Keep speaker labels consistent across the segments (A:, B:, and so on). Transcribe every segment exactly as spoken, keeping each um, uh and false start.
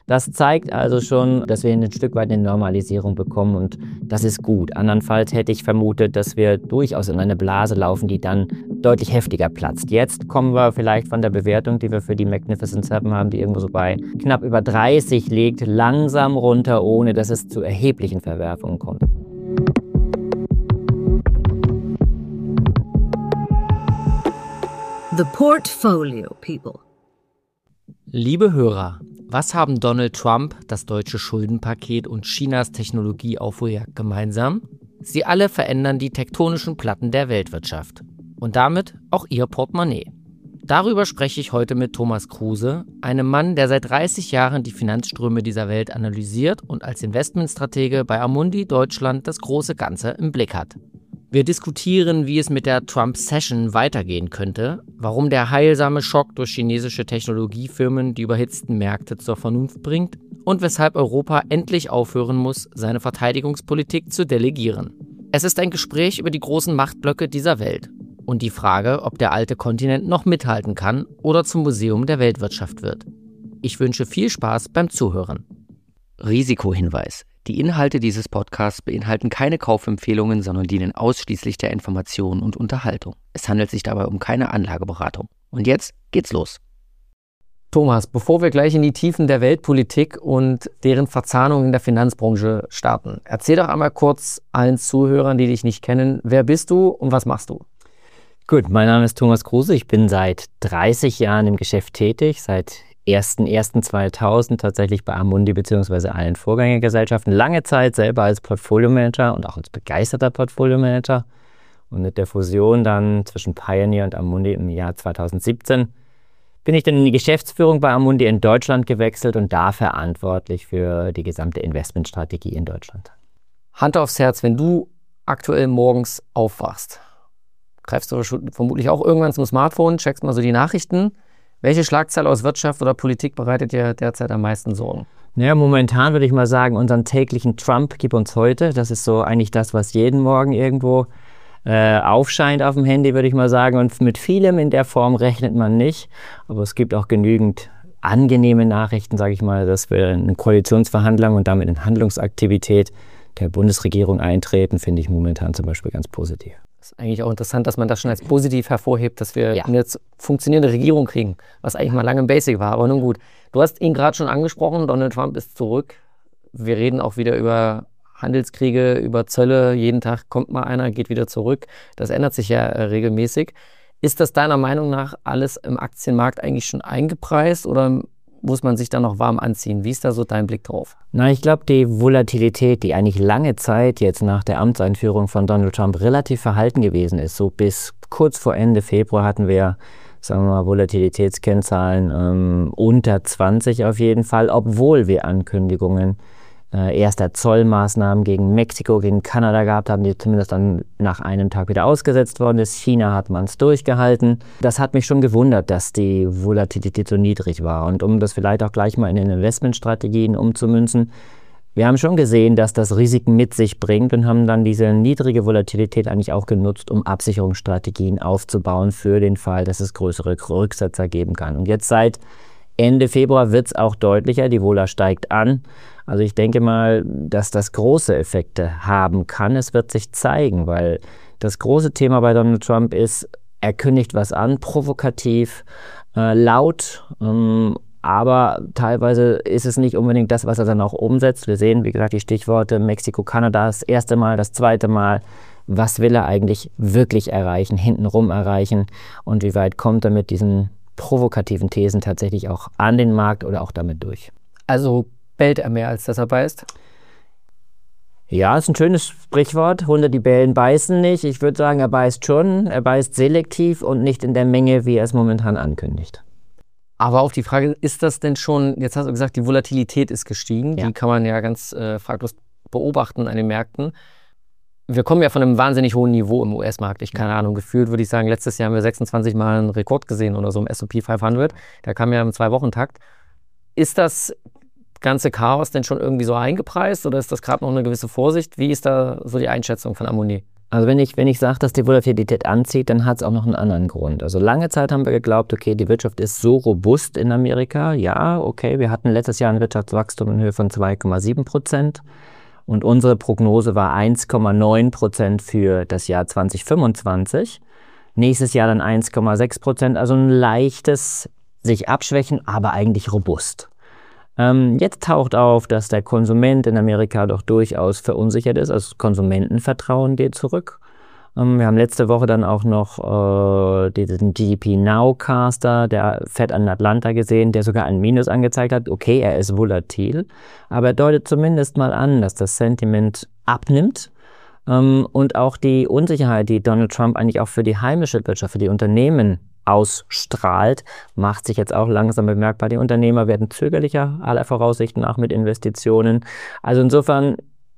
A: Das zeigt also schon, dass wir ein Stück weit eine Normalisierung bekommen und das ist gut. Andernfalls hätte ich vermutet, dass wir durchaus in eine Blase laufen, die dann deutlich heftiger platzt. Jetzt kommen wir vielleicht von der Bewertung, die wir für die Magnificent Seven haben, die irgendwo so bei knapp über dreißig liegt, langsam runter, ohne dass es zu erheblichen Verwerfungen kommt.
B: The Portfolio People.
C: Liebe Hörer, was haben Donald Trump, das deutsche Schuldenpaket und Chinas Technologieaufholjagd gemeinsam? Sie alle verändern die tektonischen Platten der Weltwirtschaft und damit auch ihr Portemonnaie. Darüber spreche ich heute mit Thomas Kruse, einem Mann, der seit dreißig Jahren die Finanzströme dieser Welt analysiert und als Investmentstratege bei Amundi Deutschland das große Ganze im Blick hat. Wir diskutieren, wie es mit der Trump-Session weitergehen könnte, warum der heilsame Schock durch chinesische Technologiefirmen die überhitzten Märkte zur Vernunft bringt und weshalb Europa endlich aufhören muss, seine Verteidigungspolitik zu delegieren. Es ist ein Gespräch über die großen Machtblöcke dieser Welt und die Frage, ob der alte Kontinent noch mithalten kann oder zum Museum der Weltwirtschaft wird. Ich wünsche viel Spaß beim Zuhören. Risikohinweis. Die Inhalte dieses Podcasts beinhalten keine Kaufempfehlungen, sondern dienen ausschließlich der Information und Unterhaltung. Es handelt sich dabei um keine Anlageberatung. Und jetzt geht's los. Thomas, bevor wir gleich in die Tiefen der Weltpolitik und deren Verzahnung in der Finanzbranche starten, erzähl doch einmal kurz allen Zuhörern, die dich nicht kennen, wer bist du und was machst du?
A: Gut, mein Name ist Thomas Kruse, ich bin seit dreißig Jahren im Geschäft tätig, seit ersten ersten zweitausend tatsächlich bei Amundi bzw. allen Vorgängergesellschaften. Lange Zeit selber als Portfolio-Manager und auch als begeisterter Portfolio-Manager. Und mit der Fusion dann zwischen Pioneer und Amundi im Jahr zweitausendsiebzehn bin ich dann in die Geschäftsführung bei Amundi in Deutschland gewechselt und da verantwortlich für die gesamte Investmentstrategie in Deutschland.
C: Hand aufs Herz, wenn du aktuell morgens aufwachst, greifst du vermutlich auch irgendwann zum Smartphone, checkst mal so die Nachrichten. Welche Schlagzeile aus Wirtschaft oder Politik bereitet dir derzeit am meisten Sorgen?
A: Naja, momentan würde ich mal sagen, unseren täglichen Trump gibt uns heute. Das ist so eigentlich das, was jeden Morgen irgendwo äh, aufscheint auf dem Handy, würde ich mal sagen. Und mit vielem in der Form rechnet man nicht. Aber es gibt auch genügend angenehme Nachrichten, sage ich mal, dass wir in Koalitionsverhandlungen und damit in Handlungsaktivität der Bundesregierung eintreten, finde ich momentan zum Beispiel ganz positiv.
C: Das ist eigentlich auch interessant, dass man das schon als positiv hervorhebt, dass wir
A: ja.
C: eine jetzt funktionierende Regierung kriegen, was eigentlich mal lange im Basic war, aber nun gut. Du hast ihn gerade schon angesprochen, Donald Trump ist zurück. Wir reden auch wieder über Handelskriege, über Zölle. Jeden Tag kommt mal einer, geht wieder zurück. Das ändert sich ja äh, regelmäßig. Ist das deiner Meinung nach alles im Aktienmarkt eigentlich schon eingepreist oder muss man sich da noch warm anziehen? Wie ist da so dein Blick drauf?
A: Na, ich glaube, die Volatilität, die eigentlich lange Zeit jetzt nach der Amtseinführung von Donald Trump relativ verhalten gewesen ist, so bis kurz vor Ende Februar hatten wir, sagen wir mal, Volatilitätskennzahlen ähm, unter zwanzig auf jeden Fall, obwohl wir Ankündigungen äh, erster Zollmaßnahmen gegen Mexiko, gegen Kanada gehabt haben, die zumindest dann nach einem Tag wieder ausgesetzt worden ist. China hat man es durchgehalten. Das hat mich schon gewundert, dass die Volatilität so niedrig war. Und um das vielleicht auch gleich mal in den Investmentstrategien umzumünzen, wir haben schon gesehen, dass das Risiken mit sich bringt und haben dann diese niedrige Volatilität eigentlich auch genutzt, um Absicherungsstrategien aufzubauen für den Fall, dass es größere Rücksetzer geben kann. Und jetzt seit Ende Februar wird es auch deutlicher, die Vola steigt an. Also ich denke mal, dass das große Effekte haben kann. Es wird sich zeigen, weil das große Thema bei Donald Trump ist, er kündigt was an, provokativ, äh, laut, ähm, aber teilweise ist es nicht unbedingt das, was er dann auch umsetzt. Wir sehen, wie gesagt, die Stichworte Mexiko, Kanada, das erste Mal, das zweite Mal. Was will er eigentlich wirklich erreichen, hintenrum erreichen und wie weit kommt er mit diesen provokativen Thesen tatsächlich auch an den Markt oder auch damit durch?
C: Also bellt er mehr, als dass er beißt?
A: Ja, ist ein schönes Sprichwort. Hunde, die bellen, beißen nicht. Ich würde sagen, er beißt schon. Er beißt selektiv und nicht in der Menge, wie er es momentan ankündigt.
C: Aber auf die Frage, ist das denn schon, jetzt hast du gesagt, die Volatilität ist gestiegen.
A: Ja.
C: Die kann man ja ganz äh, fraglos beobachten an den Märkten. Wir kommen ja von einem wahnsinnig hohen Niveau im U S-Markt. Ich keine Ahnung, gefühlt würde ich sagen, letztes Jahr haben wir sechsundzwanzig Mal einen Rekord gesehen oder so im S und P fünfhundert. Der kam ja im Zwei-Wochen-Takt. Ist das ganze Chaos denn schon irgendwie so eingepreist oder ist das gerade noch eine gewisse Vorsicht? Wie ist da so die Einschätzung von Amundi?
A: Also wenn ich, wenn ich sage, dass die Volatilität anzieht, dann hat es auch noch einen anderen Grund. Also lange Zeit haben wir geglaubt, okay, die Wirtschaft ist so robust in Amerika. Ja, okay, wir hatten letztes Jahr ein Wirtschaftswachstum in Höhe von zwei Komma sieben Prozent und unsere Prognose war eins Komma neun Prozent für das Jahr zwanzig fünfundzwanzig. Nächstes Jahr dann eins Komma sechs Prozent, also ein leichtes sich abschwächen, aber eigentlich robust. Ähm, jetzt taucht auf, dass der Konsument in Amerika doch durchaus verunsichert ist. Also das Konsumentenvertrauen geht zurück. Ähm, wir haben letzte Woche dann auch noch äh, diesen G D P Nowcaster der Fed an Atlanta gesehen, der sogar ein Minus angezeigt hat. Okay, er ist volatil, aber er deutet zumindest mal an, dass das Sentiment abnimmt. Ähm, und auch die Unsicherheit, die Donald Trump eigentlich auch für die heimische Wirtschaft, für die Unternehmen ausstrahlt, macht sich jetzt auch langsam bemerkbar. Die Unternehmer werden zögerlicher, aller Voraussicht nach, mit Investitionen. Also insofern,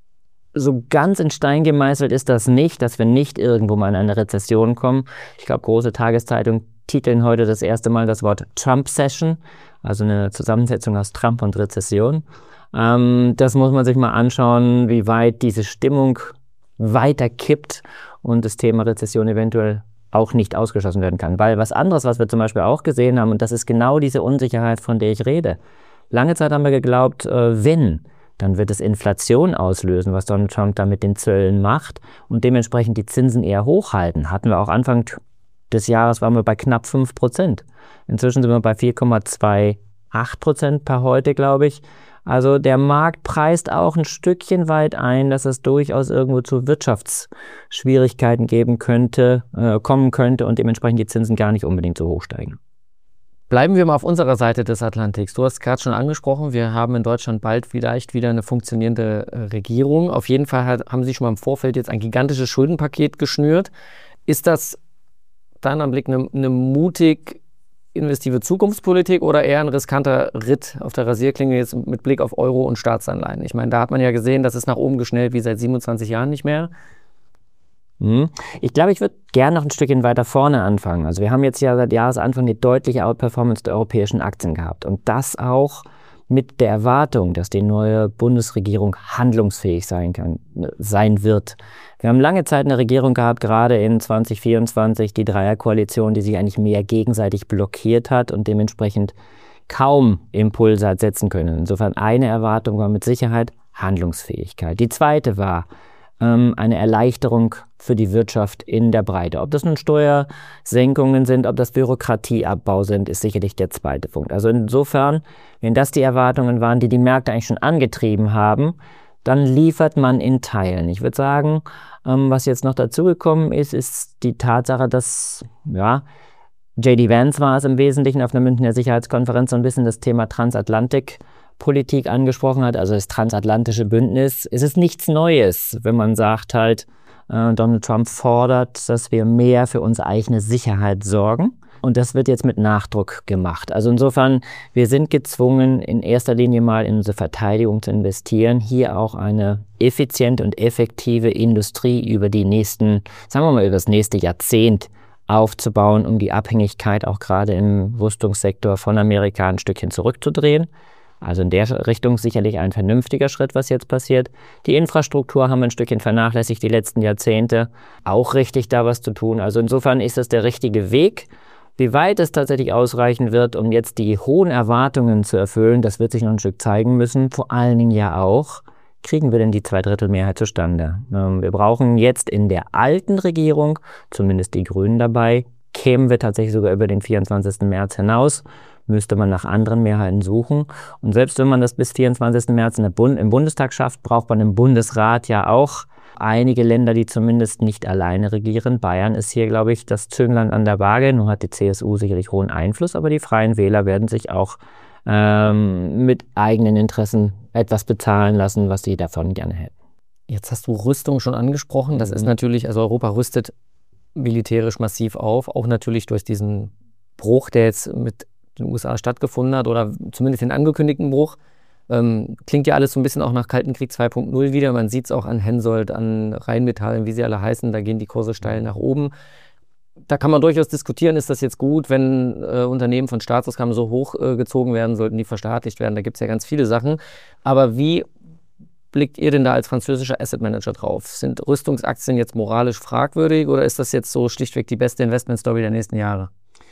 A: so ganz in Stein gemeißelt ist das nicht, dass wir nicht irgendwo mal in eine Rezession kommen. Ich glaube, große Tageszeitungen titeln heute das erste Mal das Wort Trump-Session, also eine Zusammensetzung aus Trump und Rezession. Ähm, das muss man sich mal anschauen, wie weit diese Stimmung weiter kippt und das Thema Rezession eventuell auch nicht ausgeschlossen werden kann. Weil was anderes, was wir zum Beispiel auch gesehen haben, und das ist genau diese Unsicherheit, von der ich rede. Lange Zeit haben wir geglaubt, äh, wenn, dann wird es Inflation auslösen, was Donald Trump da mit den Zöllen macht und dementsprechend die Zinsen eher hochhalten. Hatten wir auch Anfang des Jahres, waren wir bei knapp fünf Prozent. Inzwischen sind wir bei vier Komma achtundzwanzig Prozent per heute, glaube ich. Also der Markt preist auch ein Stückchen weit ein, dass es durchaus irgendwo zu Wirtschaftsschwierigkeiten geben könnte, äh, kommen könnte und dementsprechend die Zinsen gar nicht unbedingt so hoch steigen.
C: Bleiben wir mal auf unserer Seite des Atlantiks. Du hast gerade schon angesprochen, wir haben in Deutschland bald vielleicht wieder eine funktionierende äh, Regierung. Auf jeden Fall hat, haben Sie schon mal im Vorfeld jetzt ein gigantisches Schuldenpaket geschnürt. Ist das deiner Blick eine, eine mutig investive Zukunftspolitik oder eher ein riskanter Ritt auf der Rasierklinge jetzt mit Blick auf Euro und Staatsanleihen? Ich meine, da hat man ja gesehen, das ist nach oben geschnellt wie seit siebenundzwanzig Jahren nicht mehr.
A: Ich glaube, ich würde gerne noch ein Stückchen weiter vorne anfangen. Also wir haben jetzt ja seit Jahresanfang die deutliche Outperformance der europäischen Aktien gehabt und das auch mit der Erwartung, dass die neue Bundesregierung handlungsfähig sein kann, sein wird. Wir haben lange Zeit eine Regierung gehabt, gerade in zwanzig vierundzwanzig, die Dreierkoalition, die sich eigentlich mehr gegenseitig blockiert hat und dementsprechend kaum Impulse hat setzen können. Insofern eine Erwartung war mit Sicherheit Handlungsfähigkeit. Die zweite war ähm, eine Erleichterung für die Wirtschaft in der Breite. Ob das nun Steuersenkungen sind, ob das Bürokratieabbau sind, ist sicherlich der zweite Punkt. Also insofern, wenn das die Erwartungen waren, die die Märkte eigentlich schon angetrieben haben, dann liefert man in Teilen. Ich würde sagen, ähm, was jetzt noch dazugekommen ist, ist die Tatsache, dass, ja, J D Vance war es im Wesentlichen auf der Münchner Sicherheitskonferenz so ein bisschen das Thema Transatlantikpolitik angesprochen hat, also das transatlantische Bündnis. Es ist nichts Neues, wenn man sagt halt, äh, Donald Trump fordert, dass wir mehr für unsere eigene Sicherheit sorgen. Und das wird jetzt mit Nachdruck gemacht. Also insofern, wir sind gezwungen, in erster Linie mal in unsere Verteidigung zu investieren, hier auch eine effiziente und effektive Industrie über die nächsten, sagen wir mal, über das nächste Jahrzehnt aufzubauen, um die Abhängigkeit auch gerade im Rüstungssektor von Amerika ein Stückchen zurückzudrehen. Also in der Richtung sicherlich ein vernünftiger Schritt, was jetzt passiert. Die Infrastruktur haben wir ein Stückchen vernachlässigt die letzten Jahrzehnte. Auch richtig, da was zu tun. Also insofern ist das der richtige Weg. Wie weit es tatsächlich ausreichen wird, um jetzt die hohen Erwartungen zu erfüllen, das wird sich noch ein Stück zeigen müssen. Vor allen Dingen ja auch, kriegen wir denn die Zweidrittelmehrheit zustande? Wir brauchen jetzt in der alten Regierung, zumindest die Grünen dabei, kämen wir tatsächlich sogar über den vierundzwanzigsten März hinaus, müsste man nach anderen Mehrheiten suchen. Und selbst wenn man das bis vierundzwanzigsten März in der Bund- im Bundestag schafft, braucht man im Bundesrat ja auch einige Länder, die zumindest nicht alleine regieren. Bayern ist hier, glaube ich, das Zünglein an der Waage. Nun hat die C S U sicherlich hohen Einfluss, aber die Freien Wähler werden sich auch ähm, mit eigenen Interessen etwas bezahlen lassen, was sie davon gerne hätten.
C: Jetzt hast du Rüstung schon angesprochen. Das mhm. ist natürlich, also Europa rüstet militärisch massiv auf, auch natürlich durch diesen Bruch, der jetzt mit den U S A stattgefunden hat oder zumindest den angekündigten Bruch. Ähm, klingt ja alles so ein bisschen auch nach Kalten Krieg zwei Punkt null wieder. Man sieht es auch an Hensoldt, an Rheinmetall, wie sie alle heißen. Da gehen die Kurse steil nach oben. Da kann man durchaus diskutieren, ist das jetzt gut, wenn äh, Unternehmen von Staatsausgaben so hochgezogen äh, werden, sollten die verstaatlicht werden. Da gibt es ja ganz viele Sachen. Aber wie blickt ihr denn da als französischer Asset Manager drauf? Sind Rüstungsaktien jetzt moralisch fragwürdig oder ist das jetzt so schlichtweg die beste Investmentstory der nächsten Jahre?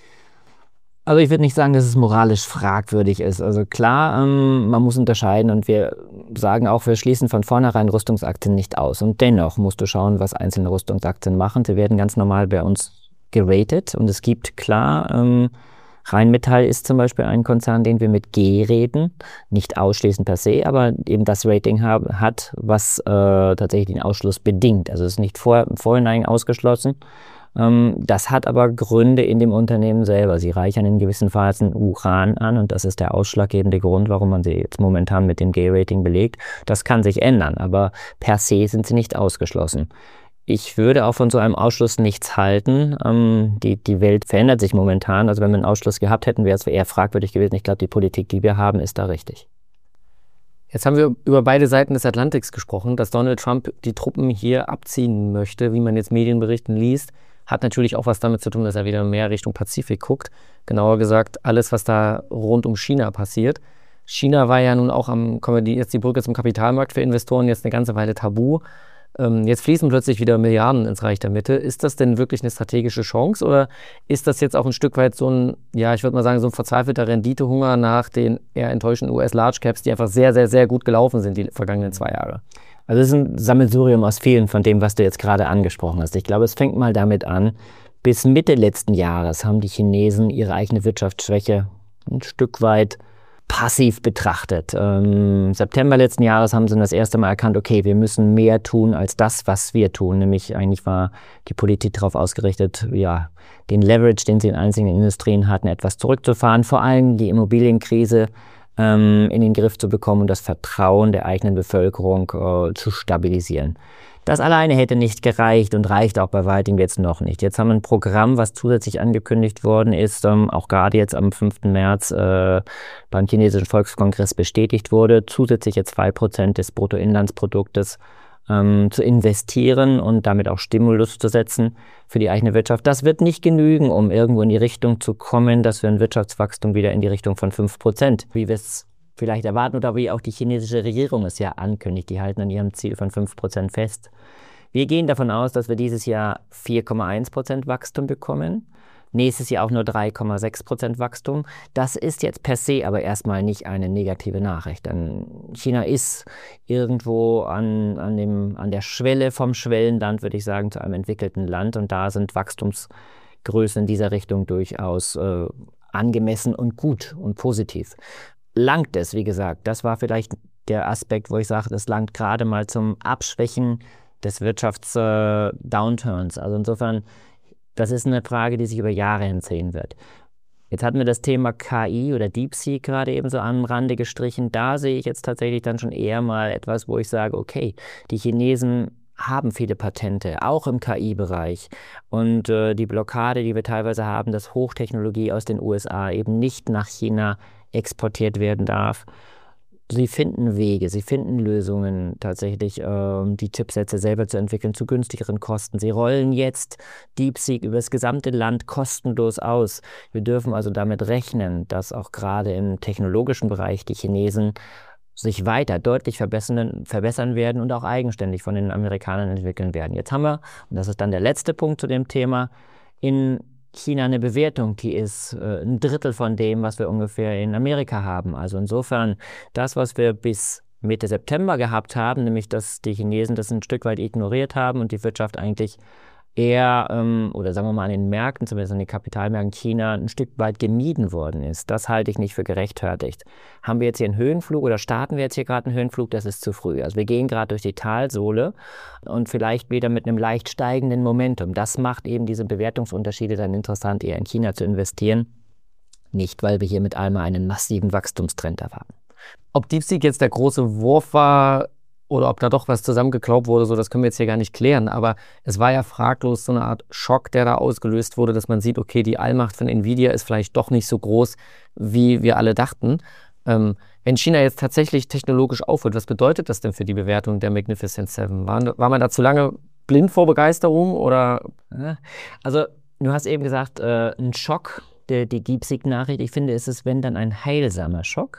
A: Also ich würde nicht sagen, dass es moralisch fragwürdig ist. Also klar, ähm, man muss unterscheiden und wir sagen auch, wir schließen von vornherein Rüstungsaktien nicht aus. Und dennoch musst du schauen, was einzelne Rüstungsaktien machen. Sie werden ganz normal bei uns geratet und es gibt klar, ähm, Rheinmetall ist zum Beispiel ein Konzern, den wir mit G raten, nicht ausschließend per se, aber eben das Rating hab, hat, was äh, tatsächlich den Ausschluss bedingt. Also es ist nicht vor, im Vorhinein ausgeschlossen. Ähm, das hat aber Gründe in dem Unternehmen selber. Sie reichern in gewissen Phasen Uran an und das ist der ausschlaggebende Grund, warum man sie jetzt momentan mit dem G-Rating belegt. Das kann sich ändern, aber per se sind sie nicht ausgeschlossen. Ich würde auch von so einem Ausschluss nichts halten. Ähm, die, die Welt verändert sich momentan. Also wenn wir einen Ausschluss gehabt hätten, wäre es eher fragwürdig gewesen. Ich glaube, die Politik, die wir haben, ist da richtig.
C: Jetzt haben wir über beide Seiten des Atlantiks gesprochen, dass Donald Trump die Truppen hier abziehen möchte, wie man jetzt Medienberichten liest. Hat natürlich auch was damit zu tun, dass er wieder mehr Richtung Pazifik guckt. Genauer gesagt, alles, was da rund um China passiert. China war ja nun auch am, kommen wir die, jetzt die Brücke zum Kapitalmarkt für Investoren, jetzt eine ganze Weile tabu. Ähm, jetzt fließen plötzlich wieder Milliarden ins Reich der Mitte. Ist das denn wirklich eine strategische Chance oder ist das jetzt auch ein Stück weit so ein, ja, ich würde mal sagen, so ein verzweifelter Renditehunger nach den eher enttäuschenden U S-Large Caps, die einfach sehr, sehr, sehr gut gelaufen sind die vergangenen zwei Jahre?
A: Also es ist ein Sammelsurium aus vielen von dem, was du jetzt gerade angesprochen hast. Ich glaube, es fängt mal damit an, bis Mitte letzten Jahres haben die Chinesen ihre eigene Wirtschaftsschwäche ein Stück weit passiv betrachtet. Im September letzten Jahres haben sie das erste Mal erkannt, okay, wir müssen mehr tun als das, was wir tun. Nämlich eigentlich war die Politik darauf ausgerichtet, ja, den Leverage, den sie in einzelnen Industrien hatten, etwas zurückzufahren. Vor allem die Immobilienkrise ähm, in den Griff zu bekommen und das Vertrauen der eigenen Bevölkerung äh, zu stabilisieren. Das alleine hätte nicht gereicht und reicht auch bei weitem jetzt noch nicht. Jetzt haben wir ein Programm, was zusätzlich angekündigt worden ist, ähm, auch gerade jetzt am fünften März äh, beim chinesischen Volkskongress bestätigt wurde, zusätzliche zwei Prozent des Bruttoinlandsproduktes ähm, zu investieren und damit auch Stimulus zu setzen für die eigene Wirtschaft. Das wird nicht genügen, um irgendwo in die Richtung zu kommen, dass wir ein Wirtschaftswachstum wieder in die Richtung von fünf Prozent, wie wir es vielleicht erwarten oder wie auch die chinesische Regierung es ja ankündigt. Die halten an ihrem Ziel von fünf Prozent fest. Wir gehen davon aus, dass wir dieses Jahr vier Komma eins Prozent Wachstum bekommen. Nächstes Jahr auch nur drei Komma sechs Prozent Wachstum. Das ist jetzt per se aber erstmal nicht eine negative Nachricht. Denn China ist irgendwo an, an, dem, an der Schwelle vom Schwellenland, würde ich sagen, zu einem entwickelten Land. Und da sind Wachstumsgrößen in dieser Richtung durchaus äh, angemessen und gut und positiv. Langt es, wie gesagt, das war vielleicht der Aspekt, wo ich sage, das langt gerade mal zum Abschwächen des Wirtschafts-Downturns. Äh, also insofern, das ist eine Frage, die sich über Jahre hinziehen wird. Jetzt hatten wir das Thema K I oder DeepSeek gerade eben so am Rande gestrichen. Da sehe ich jetzt tatsächlich dann schon eher mal etwas, wo ich sage, okay, die Chinesen haben viele Patente, auch im K I-Bereich. Und äh, die Blockade, die wir teilweise haben, dass Hochtechnologie aus den U S A eben nicht nach China exportiert werden darf. Sie finden Wege, sie finden Lösungen, tatsächlich äh, die Chipsätze selber zu entwickeln zu günstigeren Kosten. Sie rollen jetzt DeepSeek über das gesamte Land kostenlos aus. Wir dürfen also damit rechnen, dass auch gerade im technologischen Bereich die Chinesen sich weiter deutlich verbessern, verbessern werden und auch eigenständig von den Amerikanern entwickeln werden. Jetzt haben wir, und das ist dann der letzte Punkt zu dem Thema, in China eine Bewertung, die ist äh, ein Drittel von dem, was wir ungefähr in Amerika haben. Also insofern, das, was wir bis Mitte September gehabt haben, nämlich dass die Chinesen das ein Stück weit ignoriert haben und die Wirtschaft eigentlich eher, ähm, oder sagen wir mal an den Märkten, zumindest an den Kapitalmärkten China, ein Stück weit gemieden worden ist. Das halte ich nicht für gerechtfertigt. Haben wir jetzt hier einen Höhenflug oder starten wir jetzt hier gerade einen Höhenflug? Das ist zu früh. Also wir gehen gerade durch die Talsohle und vielleicht wieder mit einem leicht steigenden Momentum. Das macht eben diese Bewertungsunterschiede dann interessant, eher in China zu investieren. Nicht, weil wir hier mit einmal einen massiven Wachstumstrend erwarten.
C: Ob DeepSeek jetzt der große Wurf war, oder ob da doch was zusammengeklaubt wurde, so das können wir jetzt hier gar nicht klären. Aber es war ja fraglos so eine Art Schock, der da ausgelöst wurde, dass man sieht, okay, die Allmacht von Nvidia ist vielleicht doch nicht so groß, wie wir alle dachten. Ähm, wenn China jetzt tatsächlich technologisch aufhört, was bedeutet das denn für die Bewertung der Magnificent Seven? War, war man da zu lange blind vor Begeisterung? Oder?
A: Also du hast eben gesagt, äh, ein Schock, der, die DeepSeek-Nachricht. Ich finde, es ist, wenn dann ein heilsamer Schock.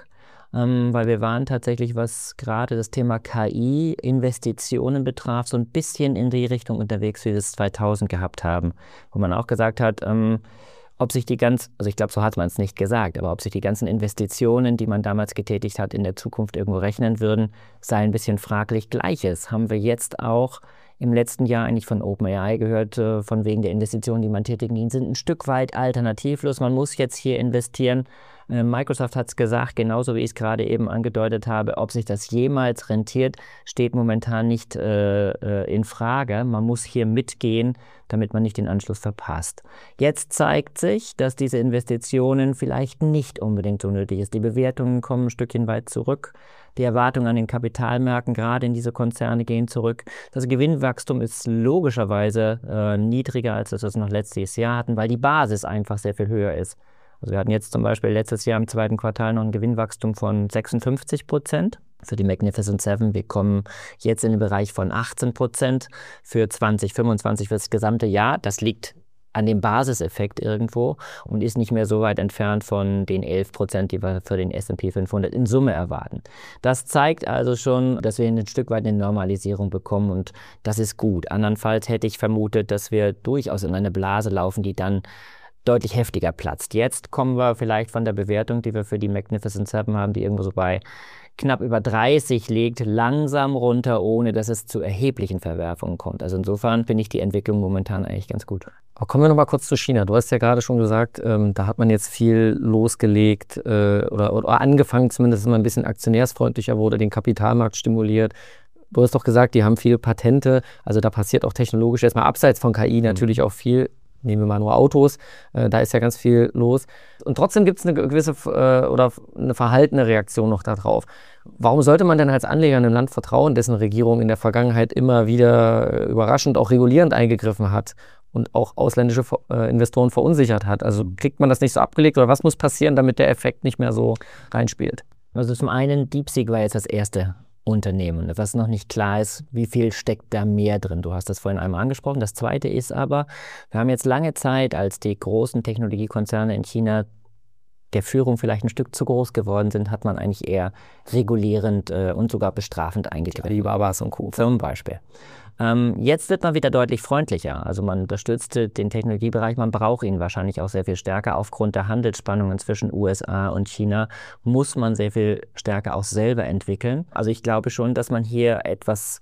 A: ähm, weil wir waren tatsächlich, was gerade das Thema K I-Investitionen betraf, so ein bisschen in die Richtung unterwegs, wie wir es zweitausend gehabt haben, wo man auch gesagt hat, ähm, ob sich die ganz, also ich glaube, so hat man es nicht gesagt, aber ob sich die ganzen Investitionen, die man damals getätigt hat, in der Zukunft irgendwo rechnen würden, sei ein bisschen fraglich. Gleiches haben wir jetzt auch im letzten Jahr eigentlich von OpenAI gehört, äh, von wegen der Investitionen, die man tätigen, die sind ein Stück weit alternativlos. Man muss jetzt hier investieren. Äh, Microsoft hat es gesagt, genauso wie ich es gerade eben angedeutet habe, ob sich das jemals rentiert, steht momentan nicht äh, äh, in Frage. Man muss hier mitgehen, damit man nicht den Anschluss verpasst. Jetzt zeigt sich, dass diese Investitionen vielleicht nicht unbedingt so nötig ist. Die Bewertungen kommen ein Stückchen weit zurück. Die Erwartungen an den Kapitalmärkten, gerade in diese Konzerne, gehen zurück. Das Gewinnwachstum ist logischerweise äh, niedriger, als das wir noch letztes Jahr hatten, weil die Basis einfach sehr viel höher ist. Also wir hatten jetzt zum Beispiel letztes Jahr im zweiten Quartal noch ein Gewinnwachstum von sechsundfünfzig Prozent für die Magnificent Seven. Wir kommen jetzt in den Bereich von achtzehn Prozent für zwanzig fünfundzwanzig für das gesamte Jahr. Das liegt an dem Basiseffekt irgendwo und ist nicht mehr so weit entfernt von den elf Prozent, die wir für den S und P fünfhundert in Summe erwarten. Das zeigt also schon, dass wir ein Stück weit eine Normalisierung bekommen und das ist gut. Andernfalls hätte ich vermutet, dass wir durchaus in eine Blase laufen, die dann deutlich heftiger platzt. Jetzt kommen wir vielleicht von der Bewertung, die wir für die Magnificent Seven haben, die irgendwo so bei knapp über dreißig liegt, langsam runter, ohne dass es zu erheblichen Verwerfungen kommt. Also insofern finde ich die Entwicklung momentan eigentlich ganz gut.
D: Aber kommen wir noch mal kurz zu China. Du hast ja gerade schon gesagt, ähm, da hat man jetzt viel losgelegt äh, oder, oder angefangen, zumindest, dass man ein bisschen aktionärsfreundlicher wurde, den Kapitalmarkt stimuliert. Du hast doch gesagt, die haben viele Patente, also da passiert auch technologisch erstmal abseits von K I natürlich auch viel. Nehmen wir mal nur Autos, äh, da ist ja ganz viel los. Und trotzdem gibt es eine gewisse äh, oder eine verhaltene Reaktion noch darauf. Warum sollte man denn als Anleger einem Land vertrauen, dessen Regierung in der Vergangenheit immer wieder überraschend, auch regulierend eingegriffen hat und auch ausländische äh, Investoren verunsichert hat? Also kriegt man das nicht so abgelegt oder was muss passieren, damit der Effekt nicht mehr so reinspielt?
A: Also zum einen, DeepSeek war jetzt das erste Unternehmen, was noch nicht klar ist, wie viel steckt da mehr drin. Du hast das vorhin einmal angesprochen. Das Zweite ist aber, wir haben jetzt lange Zeit, als die großen Technologiekonzerne in China der Führung vielleicht ein Stück zu groß geworden sind, hat man eigentlich eher regulierend äh, und sogar bestrafend eingegriffen.
D: Die Babas und Co.
A: Zum Beispiel. Ähm, jetzt wird man wieder deutlich freundlicher. Also man unterstützt den Technologiebereich, man braucht ihn wahrscheinlich auch sehr viel stärker. Aufgrund der Handelsspannungen zwischen U S A und China muss man sehr viel stärker auch selber entwickeln. Also ich glaube schon, dass man hier etwas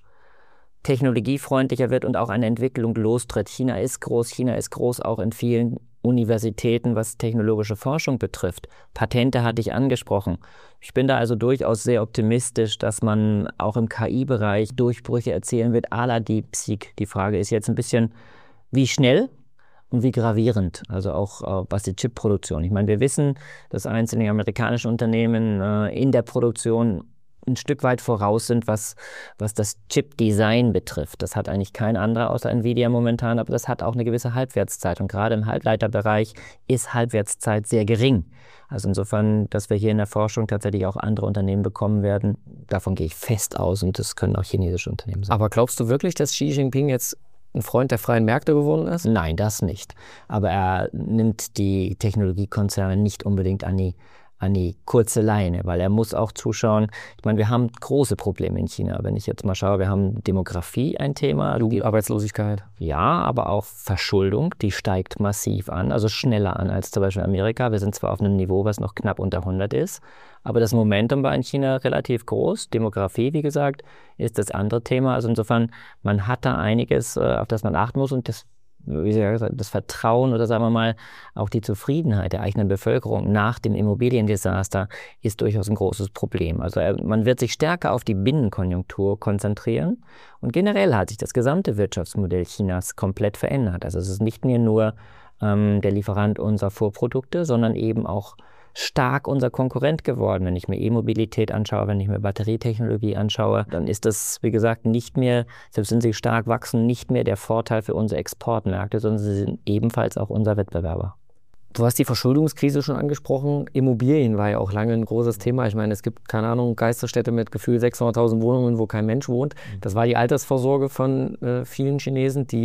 A: technologiefreundlicher wird und auch eine Entwicklung lostritt. China ist groß, China ist groß auch in vielen Universitäten, was technologische Forschung betrifft. Patente hatte ich angesprochen. Ich bin da also durchaus sehr optimistisch, dass man auch im K I-Bereich Durchbrüche erzielen wird, à la DeepSeek. Die Frage ist jetzt ein bisschen, wie schnell und wie gravierend, also auch äh, was die Chipproduktion. Ich meine, wir wissen, dass einzelne amerikanische Unternehmen äh, in der Produktion ein Stück weit voraus sind, was, was das Chip-Design betrifft. Das hat eigentlich kein anderer außer Nvidia momentan, aber das hat auch eine gewisse Halbwertszeit. Und gerade im Halbleiterbereich ist Halbwertszeit sehr gering. Also insofern, dass wir hier in der Forschung tatsächlich auch andere Unternehmen bekommen werden, davon gehe ich fest aus und das können auch chinesische Unternehmen sein.
D: Aber glaubst du wirklich, dass Xi Jinping jetzt ein Freund der freien Märkte geworden ist?
A: Nein, das nicht. Aber er nimmt die Technologiekonzerne nicht unbedingt an die an die kurze Leine, weil er muss auch zuschauen. Ich meine, wir haben große Probleme in China. Wenn ich jetzt mal schaue, wir haben Demografie ein Thema.
D: Die Arbeitslosigkeit.
A: Ja, aber auch Verschuldung, die steigt massiv an, also schneller an als zum Beispiel Amerika. Wir sind zwar auf einem Niveau, was noch knapp unter hundert ist, aber das Momentum war in China relativ groß. Demografie, wie gesagt, ist das andere Thema. Also insofern, man hat da einiges, auf das man achten muss und das wie gesagt, das Vertrauen oder sagen wir mal auch die Zufriedenheit der eigenen Bevölkerung nach dem Immobiliendesaster ist durchaus ein großes Problem. Also man wird sich stärker auf die Binnenkonjunktur konzentrieren und generell hat sich das gesamte Wirtschaftsmodell Chinas komplett verändert. Also es ist nicht mehr nur ähm, der Lieferant unserer Vorprodukte, sondern eben auch stark unser Konkurrent geworden. Wenn ich mir E-Mobilität anschaue, wenn ich mir Batterietechnologie anschaue, dann ist das, wie gesagt, nicht mehr, selbst wenn sie stark wachsen, nicht mehr der Vorteil für unsere Exportmärkte, sondern sie sind ebenfalls auch unser Wettbewerber.
D: Du hast die Verschuldungskrise schon angesprochen. Immobilien war ja auch lange ein großes Thema. Ich meine, es gibt, keine Ahnung, Geisterstädte mit gefühlt sechshunderttausend Wohnungen, wo kein Mensch wohnt. Das war die Altersvorsorge von äh, vielen Chinesen, die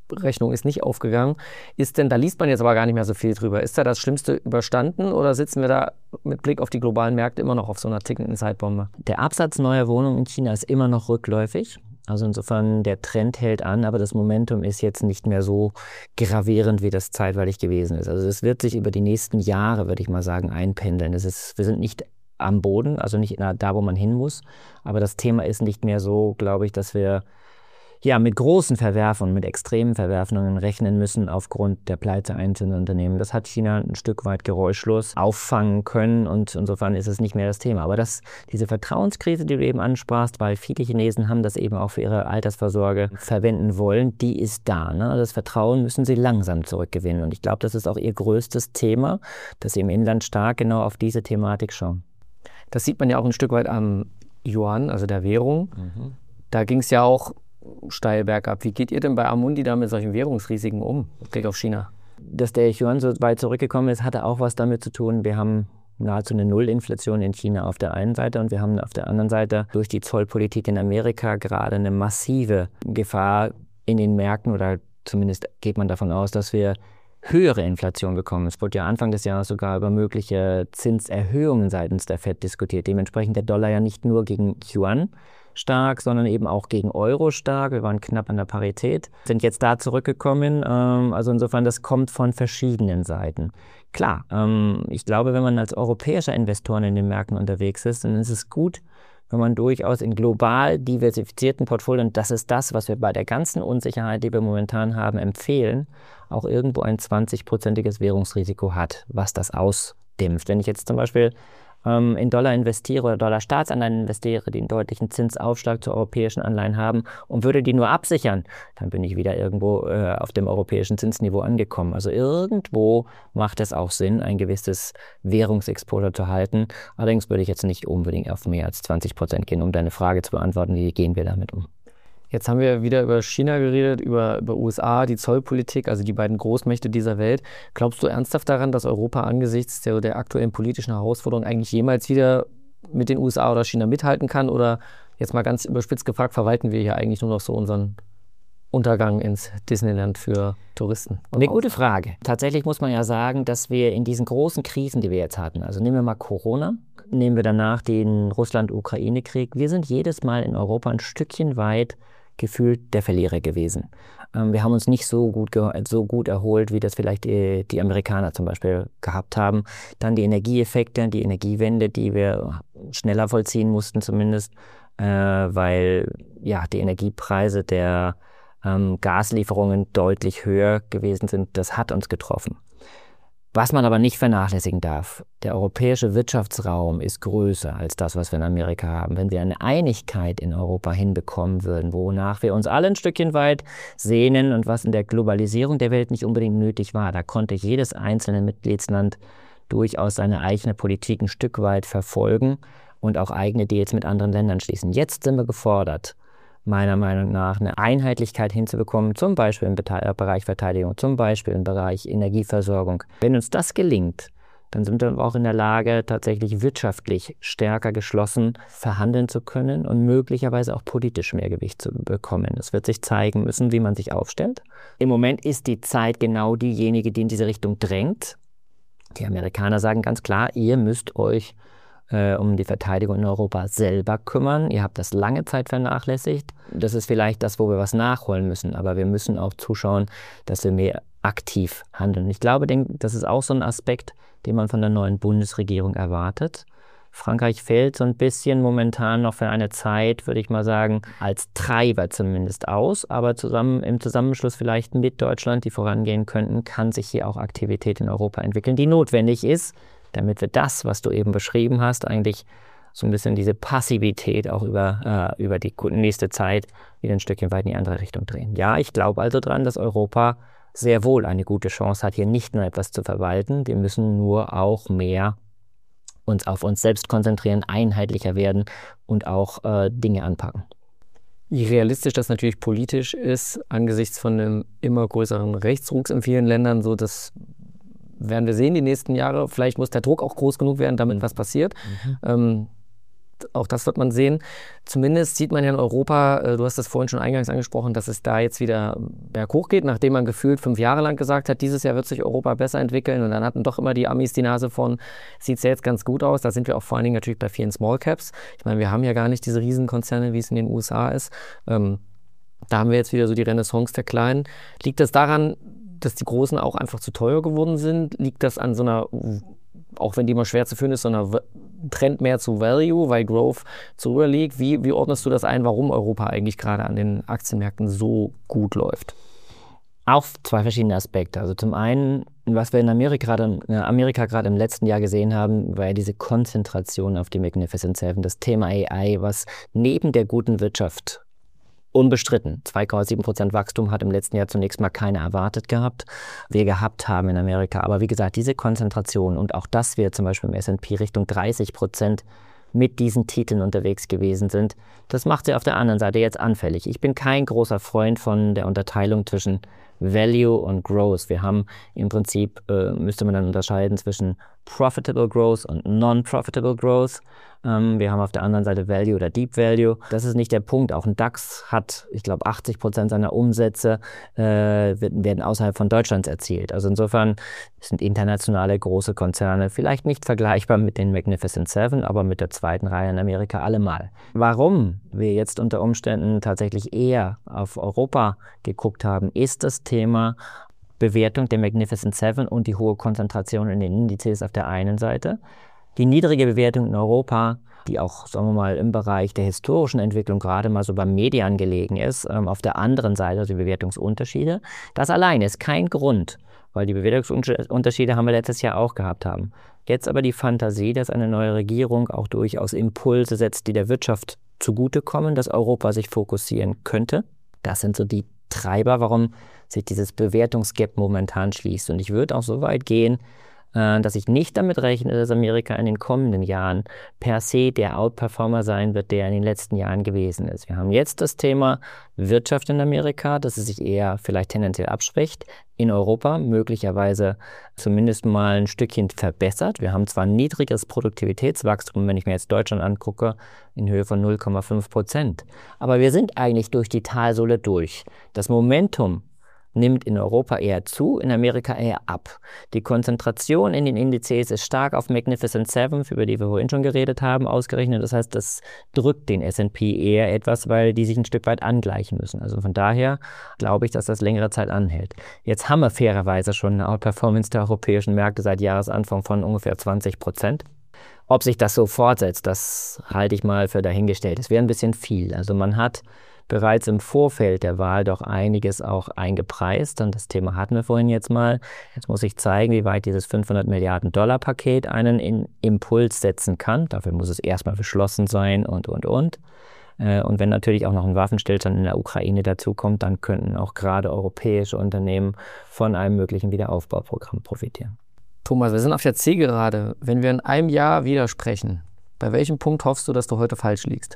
D: Rechnung ist nicht aufgegangen. Ist denn, da liest man jetzt aber gar nicht mehr so viel drüber. Ist da das Schlimmste überstanden oder sitzen wir da mit Blick auf die globalen Märkte immer noch auf so einer tickenden Zeitbombe?
A: Der Absatz neuer Wohnungen in China ist immer noch rückläufig. Also insofern, der Trend hält an, aber das Momentum ist jetzt nicht mehr so gravierend, wie das zeitweilig gewesen ist. Also es wird sich über die nächsten Jahre, würde ich mal sagen, einpendeln. Das ist, wir sind nicht am Boden, also nicht da, wo man hin muss. Aber das Thema ist nicht mehr so, glaube ich, dass wir ja mit großen Verwerfungen, mit extremen Verwerfungen rechnen müssen aufgrund der Pleite einzelner Unternehmen. Das hat China ein Stück weit geräuschlos auffangen können und insofern ist es nicht mehr das Thema. Aber das, diese Vertrauenskrise, die du eben ansprachst, weil viele Chinesen haben das eben auch für ihre Altersvorsorge verwenden wollen, die ist da. Ne? Das Vertrauen müssen sie langsam zurückgewinnen und ich glaube, das ist auch ihr größtes Thema, dass sie im Inland stark genau auf diese Thematik schauen.
D: Das sieht man ja auch ein Stück weit am Yuan, also der Währung. Mhm. Da ging es ja auch steil bergab. Wie geht ihr denn bei Amundi da mit solchen Währungsrisiken um, mit Blick auf China?
A: Dass der Yuan so weit zurückgekommen ist, hatte auch was damit zu tun. Wir haben nahezu eine Nullinflation in China auf der einen Seite und wir haben auf der anderen Seite durch die Zollpolitik in Amerika gerade eine massive Gefahr in den Märkten oder zumindest geht man davon aus, dass wir höhere Inflation bekommen. Es wurde ja Anfang des Jahres sogar über mögliche Zinserhöhungen seitens der Fed diskutiert. Dementsprechend der Dollar ja nicht nur gegen Yuan stark, sondern eben auch gegen Euro stark. Wir waren knapp an der Parität, sind jetzt da zurückgekommen. Ähm, also insofern, das kommt von verschiedenen Seiten. Klar, ähm, ich glaube, wenn man als europäischer Investor in den Märkten unterwegs ist, dann ist es gut, wenn man durchaus in global diversifizierten Portfolien, und das ist das, was wir bei der ganzen Unsicherheit, die wir momentan haben, empfehlen, auch irgendwo ein zwanzig-prozentiges Währungsrisiko hat, was das ausdämpft. Wenn ich jetzt zum Beispiel ähm, in Dollar investiere oder Dollar-Staatsanleihen investiere, die einen deutlichen Zinsaufschlag zu europäischen Anleihen haben und würde die nur absichern, dann bin ich wieder irgendwo äh, auf dem europäischen Zinsniveau angekommen. Also irgendwo macht es auch Sinn, ein gewisses Währungsexposure zu halten. Allerdings würde ich jetzt nicht unbedingt auf mehr als zwanzig Prozent gehen, um deine Frage zu beantworten, wie gehen wir damit um.
D: Jetzt haben wir wieder über China geredet, über, über U S A, die Zollpolitik, also die beiden Großmächte dieser Welt. Glaubst du ernsthaft daran, dass Europa angesichts der, der aktuellen politischen Herausforderungen eigentlich jemals wieder mit den U S A oder China mithalten kann? Oder jetzt mal ganz überspitzt gefragt, verwalten wir hier eigentlich nur noch so unseren Untergang ins Disneyland für Touristen?
A: Eine gute Frage. Tatsächlich muss man ja sagen, dass wir in diesen großen Krisen, die wir jetzt hatten, also nehmen wir mal Corona, nehmen wir danach den Russland-Ukraine-Krieg, wir sind jedes Mal in Europa ein Stückchen weit gefühlt der Verlierer gewesen. Ähm, wir haben uns nicht so gut, so gut erholt, wie das vielleicht die, die Amerikaner zum Beispiel gehabt haben. Dann die Energieeffekte, die Energiewende, die wir schneller vollziehen mussten zumindest, äh, weil ja die Energiepreise der ähm, Gaslieferungen deutlich höher gewesen sind. Das hat uns getroffen. Was man aber nicht vernachlässigen darf, der europäische Wirtschaftsraum ist größer als das, was wir in Amerika haben. Wenn wir eine Einigkeit in Europa hinbekommen würden, wonach wir uns alle ein Stückchen weit sehnen und was in der Globalisierung der Welt nicht unbedingt nötig war, da konnte jedes einzelne Mitgliedsland durchaus seine eigene Politik ein Stück weit verfolgen und auch eigene Deals mit anderen Ländern schließen. Jetzt sind wir gefordert, meiner Meinung nach eine Einheitlichkeit hinzubekommen, zum Beispiel im Bereich Verteidigung, zum Beispiel im Bereich Energieversorgung. Wenn uns das gelingt, dann sind wir auch in der Lage, tatsächlich wirtschaftlich stärker geschlossen verhandeln zu können und möglicherweise auch politisch mehr Gewicht zu bekommen. Es wird sich zeigen müssen, wie man sich aufstellt. Im Moment ist die Zeit genau diejenige, die in diese Richtung drängt. Die Amerikaner sagen ganz klar, ihr müsst euch Äh, um die Verteidigung in Europa selber kümmern. Ihr habt das lange Zeit vernachlässigt. Das ist vielleicht das, wo wir was nachholen müssen, aber wir müssen auch zuschauen, dass wir mehr aktiv handeln. Ich glaube, das ist auch so ein Aspekt, den man von der neuen Bundesregierung erwartet. Frankreich fällt so ein bisschen momentan noch für eine Zeit, würde ich mal sagen, als Treiber zumindest aus, aber zusammen im Zusammenschluss vielleicht mit Deutschland, die vorangehen könnten, kann sich hier auch Aktivität in Europa entwickeln, die notwendig ist, damit wir das, was du eben beschrieben hast, eigentlich so ein bisschen diese Passivität auch über, äh, über die nächste Zeit wieder ein Stückchen weit in die andere Richtung drehen. Ja, ich glaube also dran, dass Europa sehr wohl eine gute Chance hat, hier nicht nur etwas zu verwalten. Wir müssen nur auch mehr uns auf uns selbst konzentrieren, einheitlicher werden und auch äh, Dinge anpacken.
D: Wie realistisch das natürlich politisch ist, angesichts von einem immer größeren Rechtsrucks in vielen Ländern, so dass werden wir sehen die nächsten Jahre. Vielleicht muss der Druck auch groß genug werden, damit was passiert. Mhm. Ähm, auch das wird man sehen. Zumindest sieht man ja in Europa, äh, du hast das vorhin schon eingangs angesprochen, dass es da jetzt wieder berghoch geht, nachdem man gefühlt fünf Jahre lang gesagt hat, dieses Jahr wird sich Europa besser entwickeln und dann hatten doch immer die Amis die Nase vorn, sieht es ja jetzt ganz gut aus. Da sind wir auch vor allen Dingen natürlich bei vielen Small Caps. Ich meine, wir haben ja gar nicht diese Riesenkonzerne, wie es in den U S A ist. Ähm, da haben wir jetzt wieder so die Renaissance der Kleinen. Liegt das daran, dass die Großen auch einfach zu teuer geworden sind? Liegt das an so einer, auch wenn die immer schwer zu führen ist, so einer Trend mehr zu Value, weil Growth zurück liegt? Wie, wie ordnest du das ein, warum Europa eigentlich gerade an den Aktienmärkten so gut läuft?
A: Auch zwei verschiedene Aspekte. Also zum einen, was wir in Amerika gerade in Amerika gerade im letzten Jahr gesehen haben, war ja diese Konzentration auf die Magnificent Seven, das Thema A I, was neben der guten Wirtschaft unbestritten. zwei Komma sieben Prozent Wachstum hat im letzten Jahr zunächst mal keiner erwartet gehabt, wir gehabt haben in Amerika. Aber wie gesagt, diese Konzentration und auch, dass wir zum Beispiel im S und P Richtung dreißig Prozent mit diesen Titeln unterwegs gewesen sind, das macht sie auf der anderen Seite jetzt anfällig. Ich bin kein großer Freund von der Unterteilung zwischen Value und Growth. Wir haben im Prinzip, äh, müsste man dann unterscheiden zwischen Profitable Growth und Non-Profitable Growth. Ähm, wir haben auf der anderen Seite Value oder Deep Value. Das ist nicht der Punkt. Auch ein DAX hat, ich glaube, achtzig Prozent seiner Umsätze äh, werden außerhalb von Deutschlands erzielt. Also insofern sind internationale große Konzerne vielleicht nicht vergleichbar mit den Magnificent Seven, aber mit der zweiten Reihe in Amerika allemal. Warum wir jetzt unter Umständen tatsächlich eher auf Europa geguckt haben, ist das Thema Bewertung der Magnificent Seven und die hohe Konzentration in den Indizes auf der einen Seite. Die niedrige Bewertung in Europa, die auch, sagen wir mal, im Bereich der historischen Entwicklung gerade mal so beim Median gelegen ist, ähm, auf der anderen Seite die Bewertungsunterschiede. Das allein ist kein Grund, weil die Bewertungsunterschiede haben wir letztes Jahr auch gehabt haben. Jetzt aber die Fantasie, dass eine neue Regierung auch durchaus Impulse setzt, die der Wirtschaft zugutekommen, dass Europa sich fokussieren könnte. Das sind so die Treiber, warum sich dieses Bewertungsgap momentan schließt. Und ich würde auch so weit gehen, dass ich nicht damit rechne, dass Amerika in den kommenden Jahren per se der Outperformer sein wird, der in den letzten Jahren gewesen ist. Wir haben jetzt das Thema Wirtschaft in Amerika, dass es sich eher vielleicht tendenziell abschwächt. In Europa möglicherweise zumindest mal ein Stückchen verbessert. Wir haben zwar ein niedriges Produktivitätswachstum, wenn ich mir jetzt Deutschland angucke, in Höhe von null Komma fünf Prozent. Aber wir sind eigentlich durch die Talsohle durch. Das Momentum nimmt in Europa eher zu, in Amerika eher ab. Die Konzentration in den Indizes ist stark auf Magnificent Seven, über die wir vorhin schon geredet haben, ausgerechnet. Das heißt, das drückt den S und P eher etwas, weil die sich ein Stück weit angleichen müssen. Also von daher glaube ich, dass das längere Zeit anhält. Jetzt haben wir fairerweise schon eine Outperformance der europäischen Märkte seit Jahresanfang von ungefähr zwanzig Prozent. Ob sich das so fortsetzt, das halte ich mal für dahingestellt. Es wäre ein bisschen viel. Also man hat bereits im Vorfeld der Wahl doch einiges auch eingepreist. Und das Thema hatten wir vorhin jetzt mal. Jetzt muss ich zeigen, wie weit dieses fünfhundert Milliarden Dollar Paket einen in Impuls setzen kann. Dafür muss es erstmal beschlossen sein und, und, und. Und wenn natürlich auch noch ein Waffenstillstand in der Ukraine dazukommt, dann könnten auch gerade europäische Unternehmen von einem möglichen Wiederaufbauprogramm profitieren.
D: Thomas, wir sind auf der Zielgerade. Wenn wir in einem Jahr wieder sprechen, bei welchem Punkt hoffst du, dass du heute falsch liegst?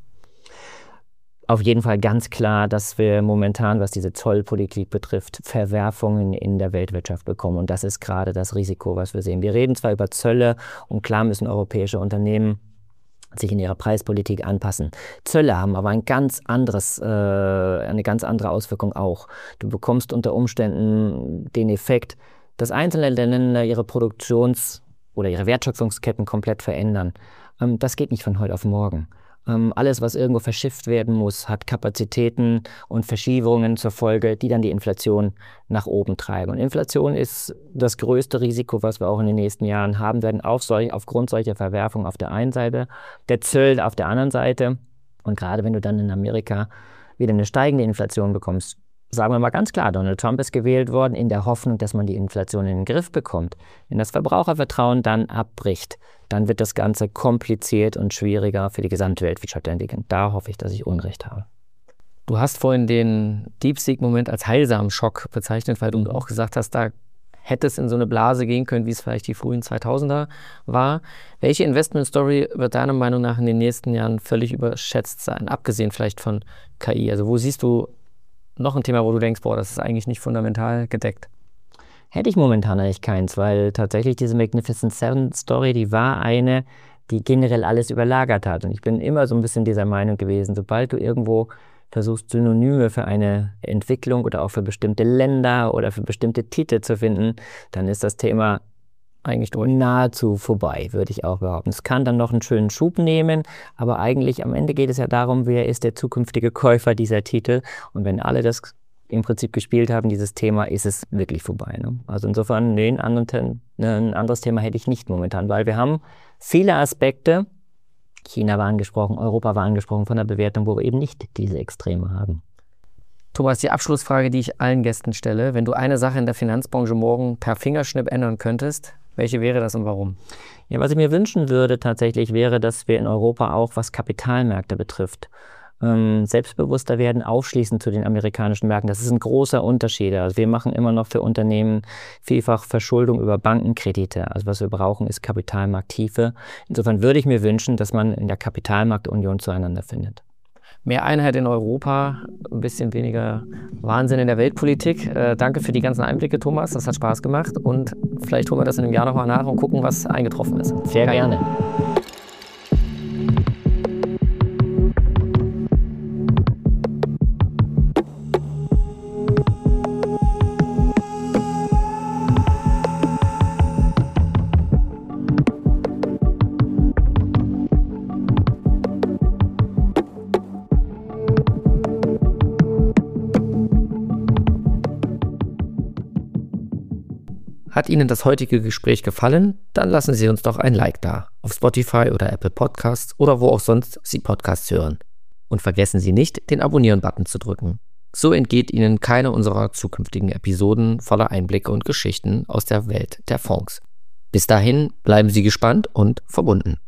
A: Auf jeden Fall ganz klar, dass wir momentan, was diese Zollpolitik betrifft, Verwerfungen in der Weltwirtschaft bekommen. Und das ist gerade das Risiko, was wir sehen. Wir reden zwar über Zölle und klar müssen europäische Unternehmen sich in ihrer Preispolitik anpassen. Zölle haben aber ein ganz anderes, äh, eine ganz andere Auswirkung auch. Du bekommst unter Umständen den Effekt, dass einzelne Länder ihre Produktions- oder ihre Wertschöpfungsketten komplett verändern. Ähm, das geht nicht von heute auf morgen. Ähm, alles, was irgendwo verschifft werden muss, hat Kapazitäten und Verschiebungen zur Folge, die dann die Inflation nach oben treiben. Und Inflation ist das größte Risiko, was wir auch in den nächsten Jahren haben werden, auf solch, aufgrund solcher Verwerfungen auf der einen Seite, der Zölle auf der anderen Seite. Und gerade wenn du dann in Amerika wieder eine steigende Inflation bekommst, sagen wir mal ganz klar, Donald Trump ist gewählt worden in der Hoffnung, dass man die Inflation in den Griff bekommt. Wenn das Verbrauchervertrauen dann abbricht, dann wird das Ganze kompliziert und schwieriger für die gesamte Weltwirtschaft entwickeln. Da hoffe ich, dass ich Unrecht habe.
D: Du hast vorhin den DeepSeek-Moment als heilsamen Schock bezeichnet, weil du auch gesagt hast, da hätte es in so eine Blase gehen können, wie es vielleicht die frühen zweitausender war. Welche Investment-Story wird deiner Meinung nach in den nächsten Jahren völlig überschätzt sein, abgesehen vielleicht von K I? Also wo siehst du noch ein Thema, wo du denkst, boah, das ist eigentlich nicht fundamental gedeckt?
A: Hätte ich momentan eigentlich keins, weil tatsächlich diese Magnificent Seven Story, die war eine, die generell alles überlagert hat. Und ich bin immer so ein bisschen dieser Meinung gewesen, sobald du irgendwo versuchst, Synonyme für eine Entwicklung oder auch für bestimmte Länder oder für bestimmte Titel zu finden, dann ist das Thema eigentlich nahezu vorbei, würde ich auch behaupten. Es kann dann noch einen schönen Schub nehmen, aber eigentlich am Ende geht es ja darum, wer ist der zukünftige Käufer dieser Titel. Und wenn alle das im Prinzip gespielt haben, dieses Thema, ist es wirklich vorbei. Ne? Also insofern, nee, ein, anderen, ein anderes Thema hätte ich nicht momentan, weil wir haben viele Aspekte, China war angesprochen, Europa war angesprochen von der Bewertung, wo wir eben nicht diese Extreme haben.
D: Thomas, die Abschlussfrage, die ich allen Gästen stelle, wenn du eine Sache in der Finanzbranche morgen per Fingerschnipp ändern könntest, welche wäre das und warum?
A: Ja, was ich mir wünschen würde tatsächlich wäre, dass wir in Europa auch, was Kapitalmärkte betrifft, ähm, selbstbewusster werden, aufschließen zu den amerikanischen Märkten. Das ist ein großer Unterschied. Also wir machen immer noch für Unternehmen vielfach Verschuldung über Bankenkredite. Also was wir brauchen, ist Kapitalmarkttiefe. Insofern würde ich mir wünschen, dass man in der Kapitalmarktunion zueinander findet.
D: Mehr Einheit in Europa, ein bisschen weniger Wahnsinn in der Weltpolitik. Äh, danke für die ganzen Einblicke, Thomas. Das hat Spaß gemacht. Und vielleicht holen wir das in einem Jahr nochmal nach und gucken, was eingetroffen ist.
A: Sehr gerne.
C: Hat Ihnen das heutige Gespräch gefallen? Dann lassen Sie uns doch ein Like da. Auf Spotify oder Apple Podcasts oder wo auch sonst Sie Podcasts hören. Und vergessen Sie nicht, den Abonnieren-Button zu drücken. So entgeht Ihnen keine unserer zukünftigen Episoden voller Einblicke und Geschichten aus der Welt der Fonds. Bis dahin bleiben Sie gespannt und verbunden.